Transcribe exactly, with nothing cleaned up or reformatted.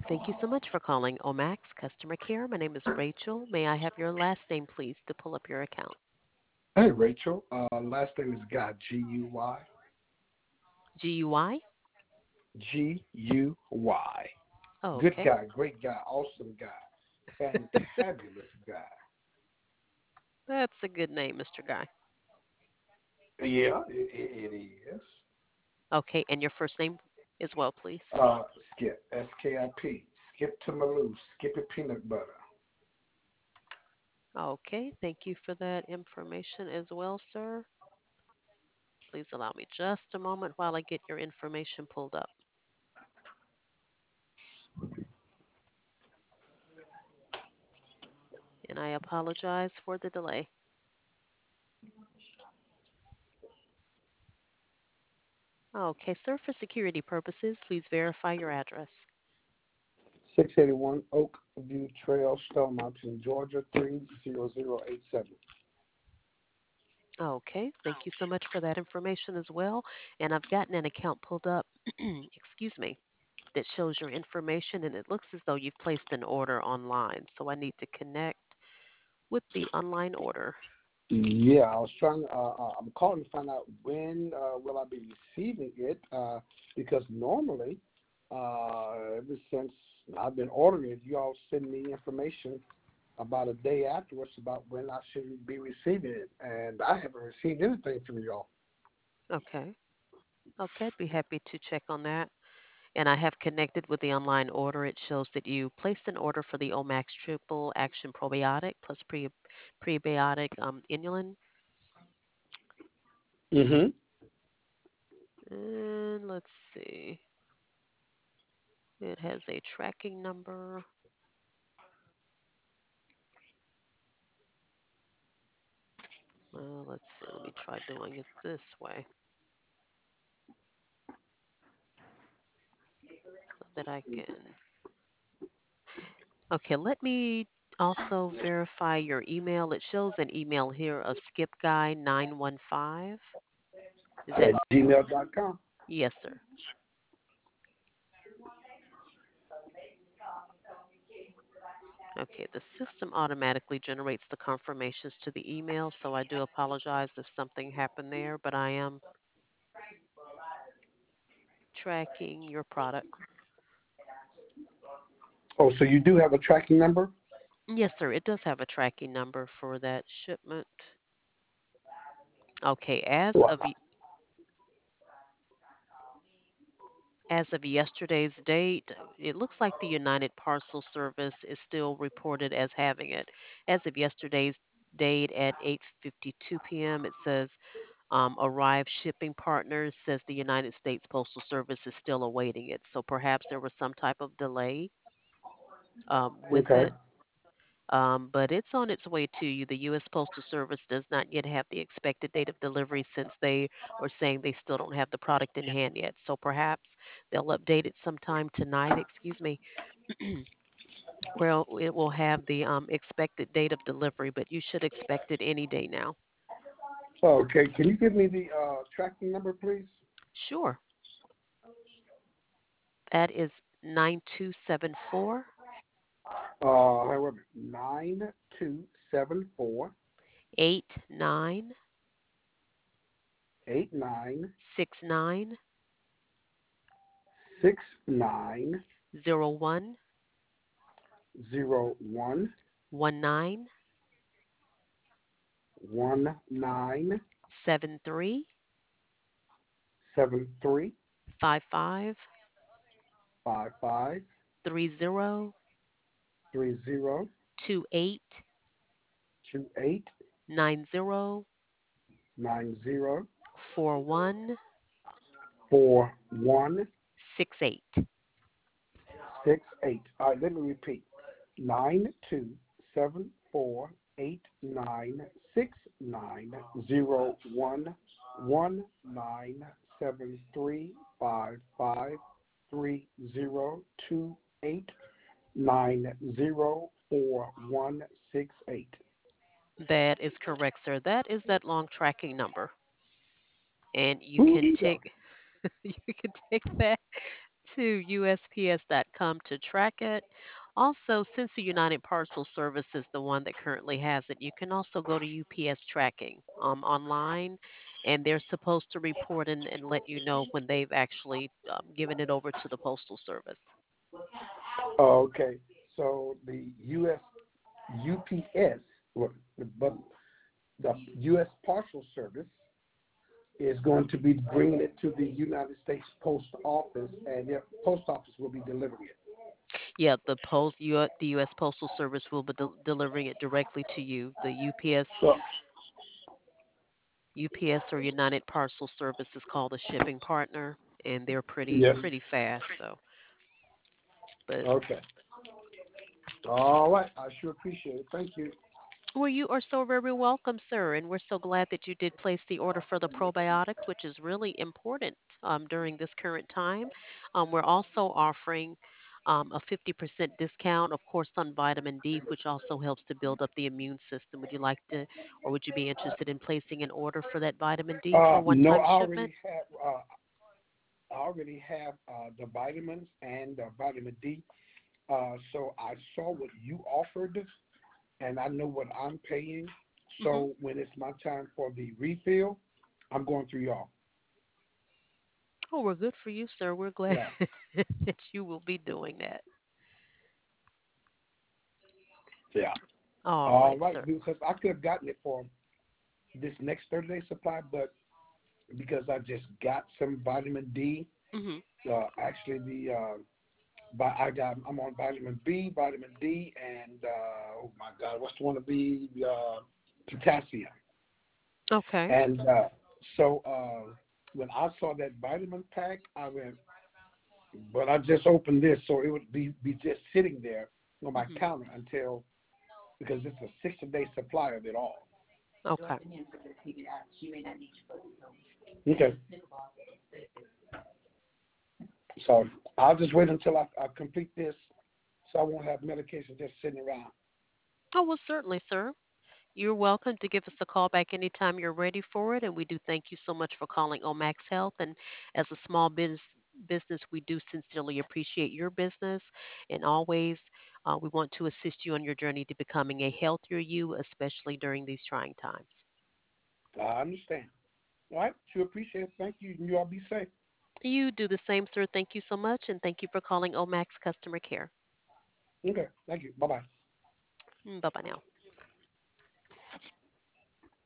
Thank you so much for calling Omax Customer Care. My name is Rachel. May I have your last name, please, to pull up your account? Hey, Rachel. Uh, last name is Guy, G U Y. G U I? G U Y. Oh, Good okay. guy, great guy, awesome guy, fantabulous guy. That's a good name, mister Guy. Yeah, it, it, it is. Okay, and your first name as well, please. Uh, Skip, S K I P. Skip to Malou, Skippy Peanut Butter. Okay, thank you for that information as well, sir. Please allow me just a moment while I get your information pulled up. And I apologize for the delay. Okay, sir, for security purposes, please verify your address. six eighty-one Oak View Trail, Stone Mountain, Georgia, three zero zero eight seven. Okay, thank you so much for that information as well. And I've gotten an account pulled up, excuse me, that shows your information, and it looks as though you've placed an order online. So I need to connect with the online order. Yeah, I was trying. Uh, uh, I'm calling to find out when uh, will I be receiving it uh, because normally, uh, ever since I've been ordering it, you all send me information about a day afterwards about when I should be receiving it, and I haven't received anything from you all. Okay, okay, I'd be happy to check on that. And I have connected with the online order. It shows that you placed an order for the Omax Triple Action Probiotic plus pre- prebiotic um, inulin. Mm-hmm. And let's see, it has a tracking number. Well, let's see, let me try doing it this way so that I can. Okay, let me also verify your email. It shows an email here of skipguy nine one five. Is that? At gmail dot com. Yes, sir. Okay, the system automatically generates the confirmations to the email, so I do apologize if something happened there, but I am tracking your product. Oh, so you do have a tracking number? Yes, sir, it does have a tracking number for that shipment. Okay, as Well, of y- as of yesterday's date, it looks like the United Parcel Service is still reported as having it. As of yesterday's date at eight fifty-two p m, it says um, arrived shipping partners says the United States Postal Service is still awaiting it. So perhaps there was some type of delay um, with okay. it. Um, but it's on its way to you. The U S. Postal Service does not yet have the expected date of delivery since they are saying they still don't have the product in hand yet. So perhaps they'll update it sometime tonight, excuse me, where it will have the um, expected date of delivery, but you should expect it any day now. Okay. Can you give me the uh, tracking number, please? Sure. That is nine two seven four Uh, however, nine two seven four eight nine eight nine six nine six nine zero one zero one one nine one nine seven three seven three five five five five three zero three zero two eight two eight nine zero nine zero four one four one six eight. six eight. All right, let me repeat. Nine two seven four eight nine six nine zero one one nine seven three five five three zero two eight nine zero four one six eight. That is correct, sir. That is that long tracking number. And you Ooh, can take you can take that to U S P S dot com to track it. Also, since the United Parcel Service is the one that currently has it, you can also go to U P S tracking um, online, and they're supposed to report and, and let you know when they've actually um, given it over to the Postal Service. Oh, okay. So the U S U P S, well, but the U S Parcel Service is going to be bringing it to the United States Post Office, and the post office will be delivering it. Yeah, the post U, the U S Postal Service will be del delivering it directly to you. The U P S So, U P S or United Parcel Service is called a shipping partner, and they're pretty yes. pretty fast. So, but Okay. All right. I sure appreciate it. Thank you. well, you are so very welcome, sir, and we're so glad that you did place the order for the probiotics, which is really important um, during this current time. Um, we're also offering um, a fifty percent discount, of course, on vitamin D, which also helps to build up the immune system. Would you like to, or would you be interested in placing an order for that vitamin D for Uh, a no, one-time I shipment? already have. Uh, I already have uh, the vitamins and uh, vitamin D. Uh, so I saw what you offered, and I know what I'm paying. Hmm. So when it's my time for the refill, I'm going through y'all. Oh, we're good for you, sir. We're glad Yeah. that you will be doing that. Yeah. All All right, right, sir. because I could have gotten it for this next thirty day supply, but because I just got some vitamin D, Hmm. uh, actually the uh, vi- I got I'm on vitamin B, vitamin D, and uh, oh my God, what's the one to be uh, potassium. Okay. And uh, so uh, when I saw that vitamin pack, I went, but I just opened this, so it would be be just sitting there on my Hmm. counter until because it's a sixty day supply of it all. Okay. Okay. So I'll just wait until I, I complete this so I won't have medication just sitting around. Oh, well, certainly, sir. You're welcome to give us a call back anytime you're ready for it. And we do thank you so much for calling Omax Health. And as a small business, business, we do sincerely appreciate your business. And always, uh, we want to assist you on your journey to becoming a healthier you, especially during these trying times. I understand. All right. Sure appreciate it. Thank you. And you all be safe. You do the same, sir. Thank you so much. And thank you for calling Omax Customer Care. Okay. Thank you. Bye bye. Bye bye now.